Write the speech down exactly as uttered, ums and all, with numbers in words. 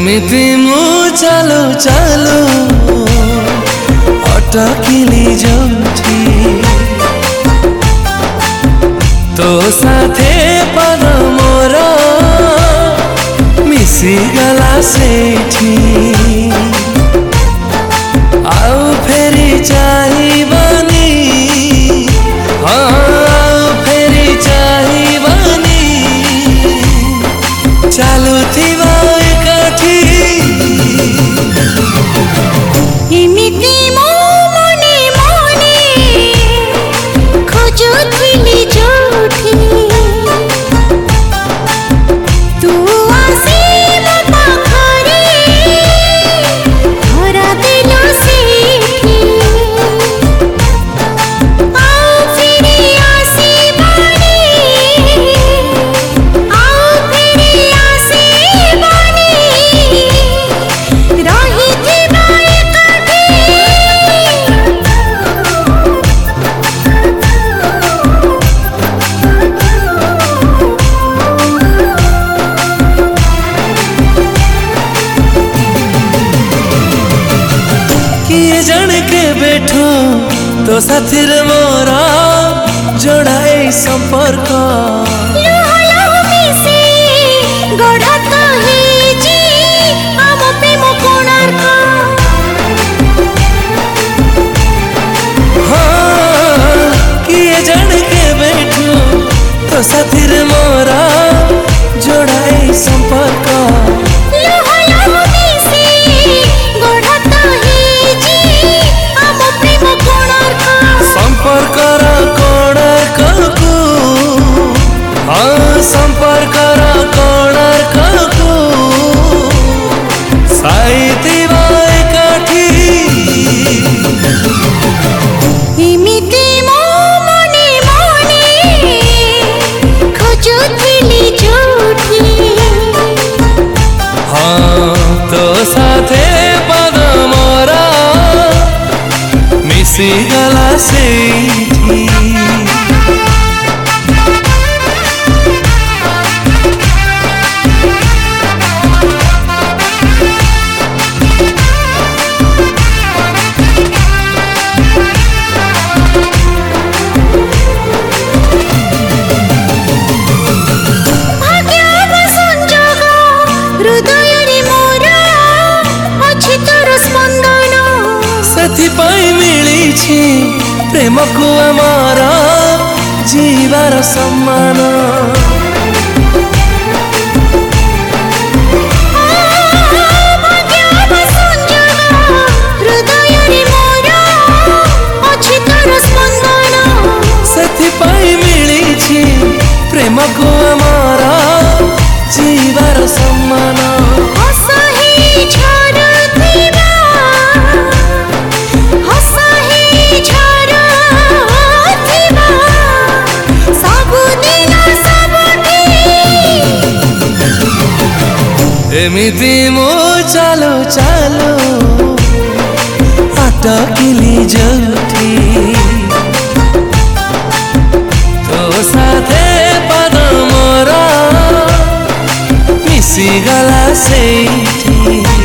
एमिति मु चालू चालू अटकिली जोठी तो साथे पद मोर मिसी गला सेठी आउ फेरी चाहिबनी हाँ फेरी चाहिबनी चालू थिबा एकाठी एमिति मो मने मने खोजुथिली जोठी तू आसी मो पाखरे धरा देलो सेठी आओ फेरी आसीबनी आओ फेरी आसीबनी रहिथिबा एकाठी किए जन के बैठो तो साथीर मोरा जोड़ाए संपर्क लुह लुह मिसे गढ़ा तो हेजी आम प्रेम कोणार्क हाँ किए जन के बैठो तो साथीर मोरा जोड़ाए संपर्क लुह लुह मिसे गढ़ा तो हेजी आम प्रेम कोणार्क संपर्कर कोणार्क को हाँ संपर्कर कोणार्क को साइतिबा एकाठी एमिति मो मने मने खोजुथिली जोठी हाँ तो साथे पद मोरा मिसी गला सेठी भाग्य संजोग हृदय रे मोर अछि तोर स्पंदन ସେଥିପାଇଁ ମିଳିଛି ପ୍ରେମକୁ ଆମର ଜୀବାର ସମ୍ମାନ भाग्य संजोग हृदय रे मोर अछि तोर स्पंदन ସେଥିପାଇଁ ମିଳିଛି ପ୍ରେମକୁ ଆମର ଜୀବାର ସମ୍ମାନ हसहि झरुथिबा हसहि झरुथिबा सबुदिन सबुठी एमिति मो चालू चालू अटकिली जोठी तो साथे पद मोर मिसी गला सेठी।